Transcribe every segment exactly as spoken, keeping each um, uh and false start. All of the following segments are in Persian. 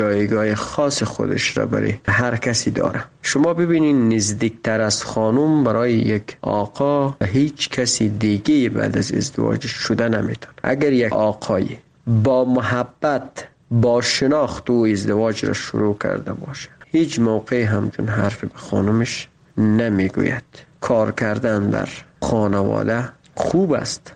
جایگاه خاص خودش را برای هر کسی داره. شما ببینین نزدیکتر از خانم برای یک آقا هیچ کسی دیگه بعد از ازدواج شده نمیتونه. اگر یک آقای با محبت با شناخت و ازدواج را شروع کرده باشه، هیچ موقع همچون حرف به خانمش نمیگوید. کار کردن در خانواده خوب است،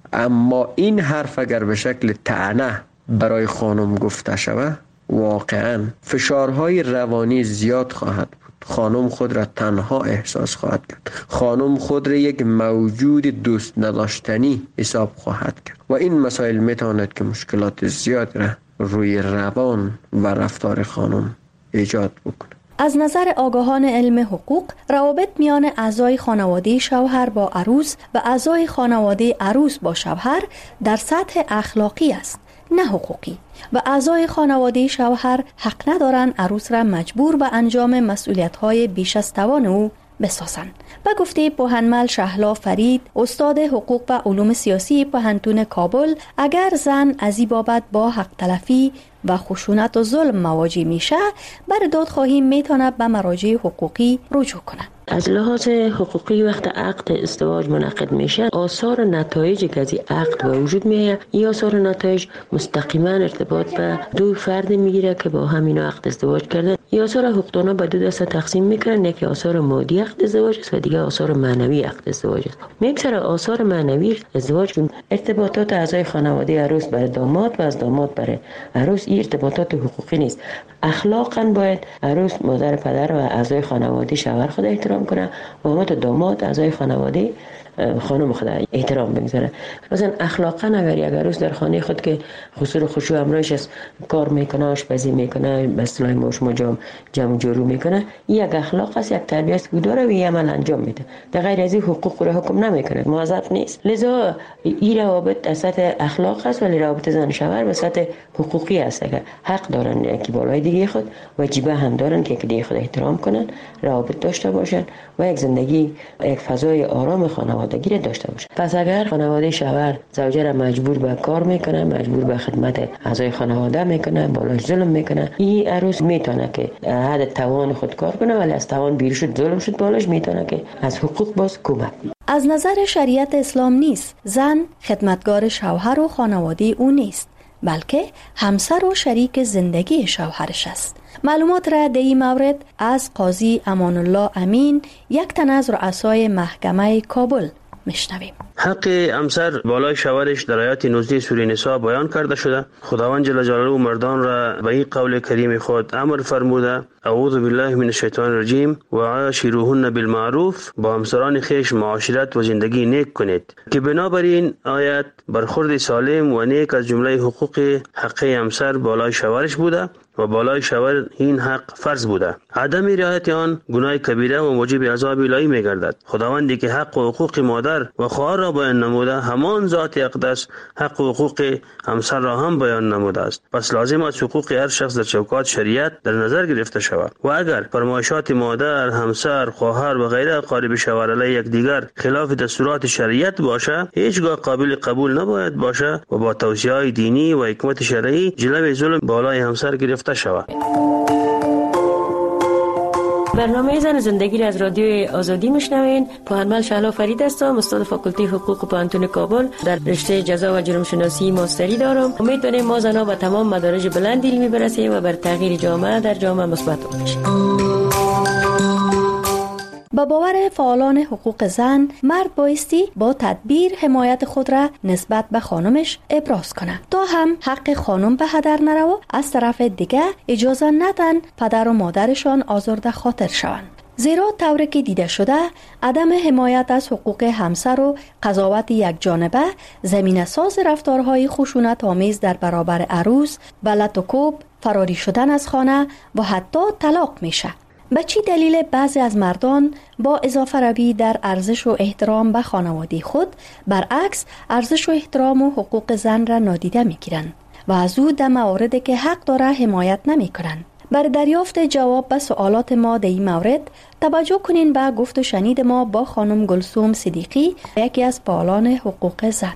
اما این حرف اگر به شکل طعنه برای خانم گفته شود، واقعا فشارهای روانی زیاد خواهد بود. خانم خود را تنها احساس خواهد کرد. خانم خود را یک موجود دوست نداشتنی حساب خواهد کرد و این مسائل میتواند که مشکلات زیاد را روی روان و رفتار خانم ایجاد بکنه. از نظر آگاهان علم حقوق، روابط میان اعضای خانواده شوهر با عروس و اعضای خانواده عروس با شوهر در سطح اخلاقی است، نه حقوقی، و اعضای خانواده شوهر حق ندارند عروس را مجبور به انجام مسئولیت‌های بیش از توان او بسازند. به گفته پوهنمل شهلا فرید، استاد حقوق و علوم سیاسی پوهنتون کابل، اگر زن از این بابت با حق تلفی و خشونت و ظلم مواجه میشه، بر دادخواهی میتونه به مراجع حقوقی رجوع کنه. از لحاظ حقوقی وقت عقد ازدواج منعقد میشه، آثار و نتایجی که از این عقد به وجود میاد، این آثار و نتایج مستقیما ارتباط به دو فرد میگیره که با هم اینا عقد ازدواج کردن. این آثار حقوقدانا به دو دسته تقسیم میکنن، یکی آثار مادی عقد ازدواج است و دیگه آثار معنوی عقد ازدواج است. میگذره آثار معنوی ازدواج که ارتباطات اعضای خانواده عروس برای داماد و از داماد برای عروس، این ارتباطات حقوقی نیست. اخلاقاً باید عروس مادر پدر و اعضای خانواده شوهر خود احترام کنه و همت داماد اعضای خانواده خانم خود احترام بگذاره. مثلا اخلاقاً اگر یک عروس در خانه خود که خسور و خشوع همراهش است کار میکنه، آشپزی میکنه، به اصطلاح ما شما جام جمع جورو میکنه، این یک اخلاق است، یک تربیت است که داره و این عمل انجام میده. در غیر از این حقوق را حکم نمیکنه، موظف نیست. لذا این روابط از سطح اخلاق است، ولی روابط زن شوهر به سطح حقوقی است که حق دارن که بالای دیگه خود واجبه هم دارن که دیگه خود احترام کنن، روابط داشته باشن و یک زندگی یک فضای آرام خانوادگی داشته باشه. پس اگر خانواده شوهر زوجه را مجبور به کار میکنه، مجبور به خدمت اعضای خانواده میکنه، بالاش ظلم میکنه، این عروس میتونه که حد توان خود کار کنه، ولی از توان بیرون شد ظلم شد بالاش میتونه که از حقوق باز کمک. از نظر شریعت اسلام نیست زن خدمتگار شوهر و خانواده او نیست، بلکه همسر و شریک زندگی شوهرش است. معلومات را در این مورد از قاضی امان الله امین، یک تن از رؤسای محکمه کابل، میشنویم. حق همسر بالای شوهرش در آیات نوزده سوره نساء بیان کرده شده. خداوند جل جلاله مردان را به این قول کریم خود امر فرموده: اعوذ بالله من الشیطان الرجیم و عاشروهن بالمعروف، با همسران خویش معاشرت و زندگی نیک کنید، که بنابراین آیت برخورد سالم و نیک از جمله حقوق حق همسر بالای شوهرش بوده و بالای شوهر این حق فرض بوده. عدم رعایت آن گناه کبیره و موجب عذاب الهی می‌گردد. خداوندی که حق و حقوق مادر و خواهر را بیان نموده، همان ذات اقدس حق و حقوق همسر را هم بیان نموده است. پس لازم است حقوق هر شخص در چوکات شریعت در نظر گرفته شود و اگر فرمایشات مادر، همسر، خواهر و غیره اقارب شوهر علیه یکدیگر خلاف دستورات شریعت باشه، هیچگاه قابل قبول نباید باشه و با توصیه‌های دینی و حکمت شرعی جلوی ظلم بالای همسر گرفته شود. برنامه زن زندگی را از رادیوی آزادی میشنوین. پوهنمل شهلا فرید هستم، استاد فاکولته حقوق پوهنتون کابل، در رشته جزا و جرم شناسی ماستری دارم. امیدواریم ما زنها به تمام مدارج بلند علمی برسیم و بر تغییر جامعه در جامعه مثبت باشیم. با باور فعالان حقوق زن، مرد بایستی با تدبیر حمایت خود را نسبت به خانمش ابراز کنه تا هم حق خانم به هدر نره و از طرف دیگه اجازه ندن پدر و مادرشان آزرده خاطر شوند. زیرا طوری که دیده شده، عدم حمایت از حقوق همسر و قضاوت یک جانبه زمینه ساز رفتارهای خشونت آمیز در برابر عروس، بلت و کوب، فراری شدن از خانه و حتی طلاق میشه. به چی دلیل بعضی از مردان با اضافه روی در ارزش و احترام به خانواده خود برعکس ارزش و احترام و حقوق زن را نادیده میگیرند و از او در مواردی که حق داره حمایت نمی کنند؟ بر دریافت جواب به سوالات ما در این مورد توجه کنین به گفت و شنید ما با خانم گلسوم صدیقی، یکی از فعالان حقوق زن.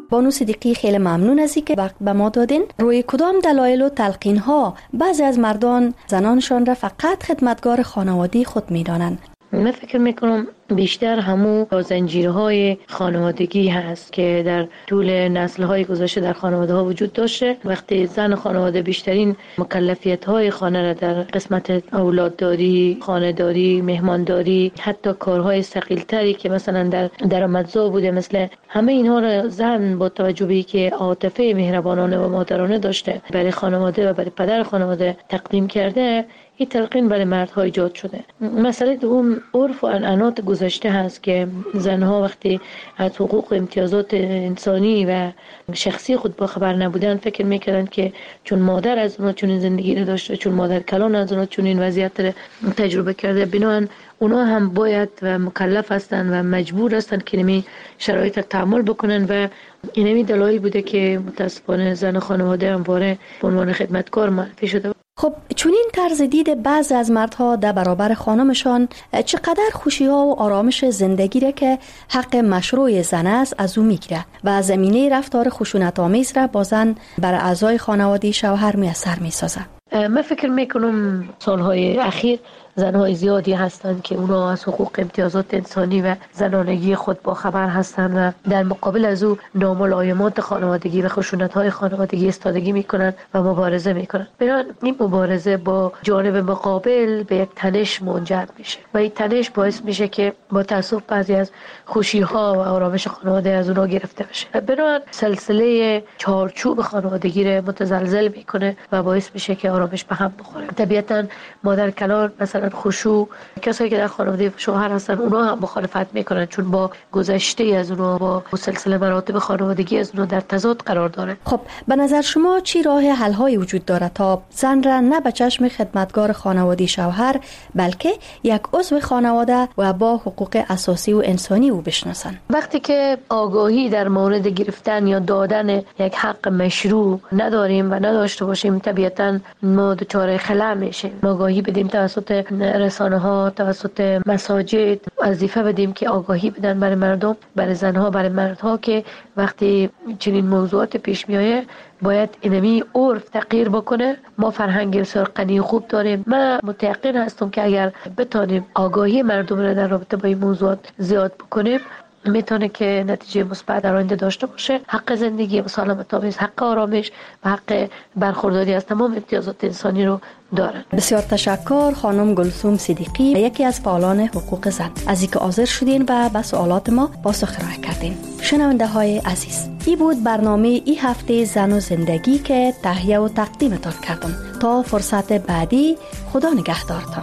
بانو صدیقی خیلی ممنون از اینکه وقت به ما دادین. روی کدام دلایل و تلقین ها بعضی از مردان زنانشان را فقط خدمتگار خانوادگی خود می‌دانند؟ من فکر میکنم بیشتر همو زنجیرهای خانوادگی هست که در طول نسل‌های گذشته در خانواده ها وجود داشته. وقتی زن خانواده بیشترین مکلفیت‌های خانه را در قسمت اولادداری، خانه‌داری، مهمانداری، حتی کارهای ثقیل‌تری که مثلا در درآمدزا بوده، مثل همه اینها را زن با توجه به اینکه عاطفه مهربانانه و مادرانه داشته برای خانواده و برای پدر خانواده تقدیم کرده، این تلقین برای مردها ایجاد شده. مسئله دوم عرف و عنعنات گذشته هست که زنها وقتی از حقوق و امتیازات انسانی و شخصی خود با خبر نبودن فکر میکردن که چون مادر از اونها چون این زندگی رو داشته، چون مادر کلان از اونها چون این وضعیت رو تجربه کرده، بنابراین اونا هم باید و مکلف هستن و مجبور هستن که نمی شرایط تحمل بکنن و این همی دلایل بوده که متاسفانه زن خانواده همواره به عنوان خدمتکار معرفی شده. خب چون این طرز دید بعضی از مردها در برابر خانمشان چقدر خوشی ها و آرامش زندگی را که حق مشروع زن است از او میگیره و زمینه رفتار خشونت آمیز را با زن بر اعضای خانواده شوهر میسر میسازه. من فکر میکنم سالهای اخیر زنهای زیادی هستند که اونا از حقوق امتیازات انسانی و زنانگی خود با خبر هستند و در مقابل از او ناملایمات خانوادگی و خشونت‌های خانوادگی استادگی میکنند و مبارزه میکنند. بنابراین این مبارزه با جانب مقابل به یک تنش منجر میشه و این تنش باعث میشه که با تأسف بعضی از خوشی‌ها و آرامش خانواده از اونها گرفته بشه. بنابراین سلسله چارچوب خانوادگی رو متزلزل میکنه و باعث میشه که آرامش به هم بخوره. طبیعتاً مادر کلان مثلا خشوع، کسایی که در خانواده شوهر هستن اونا هم مخالفت میکنن چون با گذشته از اونا با سلسله مراتب خانوادگی از اونا در تضاد قرار داره. خب به نظر شما چی راه حل هایی وجود داره تا زن را نه به چشم خدمتگار خانوادگی شوهر بلکه یک عضو خانواده و با حقوق اساسی و انسانی او بشناسن؟ وقتی که آگاهی در مورد گرفتن یا دادن یک حق مشروع نداریم و نداشته باشیم، طبیعتاً ما دچار خلأ میشیم. آگاهی بدیم توسط رسانه ها، توسط مساجد، وظیفه بدیم که آگاهی بدن برای مردم، برای زنها، برای مردها که وقتی چنین موضوعات پیش میایه باید اینمی عرف تغییر بکنه. ما فرهنگ بسیار غنی خوب داریم. من متأکد هستم که اگر بتونیم آگاهی مردم را در رابطه با این موضوعات زیاد بکنیم میتونه که نتیجه مثبت در آینده داشته باشه. حق زندگی سالمت آمیز، حق آرامش و حق برخورداری از تمام امتیازات انسانی رو دارن. بسیار تشکر خانم گلسوم صدیقی، یکی از فعالان حقوق زن، از اینکه حاضر شدین و به سوالات ما پاسخ ارائه کردین. شنونده های عزیز، این بود برنامه این هفته زن و زندگی که تهیه و تقدیمتان کردم. تا فرصت بعدی، خدا نگهدارتان.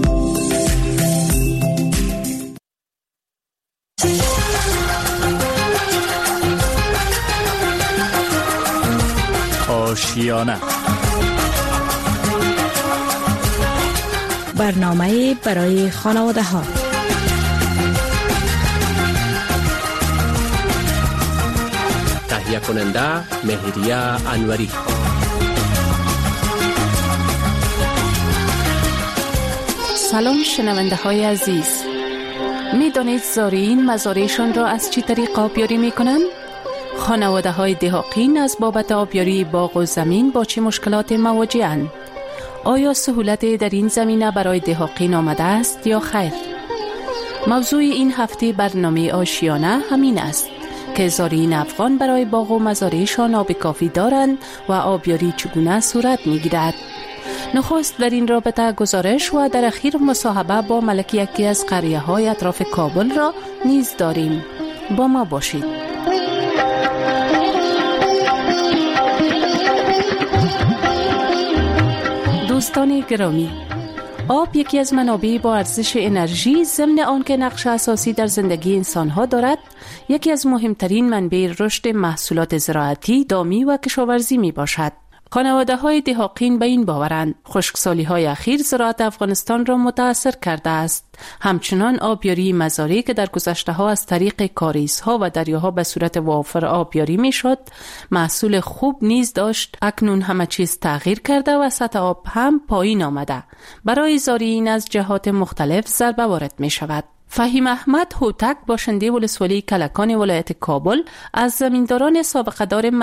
آشیانه، برنامه برای خانواده ها. تهیه کننده مهریه انوری. سلام شنونده های عزیز، می دانید زارعین مزارعشان را از چی طریق آبیاری می کنند؟ خانواده های دهاقین از بابت آبیاری باغ و زمین با چه مشکلات مواجه‌اند؟ آیا سهولت در این زمینه برای دهاقین آمده است یا خیر؟ موضوع این هفته برنامه آشیانه همین است که زارعین افغان برای باغ و مزارعشان آب کافی دارند و آبیاری چگونه صورت می‌گیرد. نخست در این رابطه گزارش و در اخیر مصاحبه با ملک یکی از قریه‌های اطراف کابل را نیز داریم. با ما باشید. دوستان گرامی، آب یکی از منابع با ارزش انرژی ضمن آنکه نقش اساسی در زندگی انسان‌ها دارد، یکی از مهمترین منابع رشد محصولات زراعتی، دامی و کشاورزی می باشد. خانواده های دهاقین به این باورند خشکسالی های اخیر زراعت افغانستان را متاثر کرده است. همچنان آبیاری مزارع که در گذشته ها از طریق کاریزها و دریاها به صورت وافر آبیاری می شد، محصول خوب نیز داشت. اکنون همه چیز تغییر کرده و سطح آب هم پایین آمده. برای زارعین از جهات مختلف ضربه وارد می شود. فهیم احمد هوتک باشنده ولسوالی کلکان ولایت کابل از زمینداران سابقه دار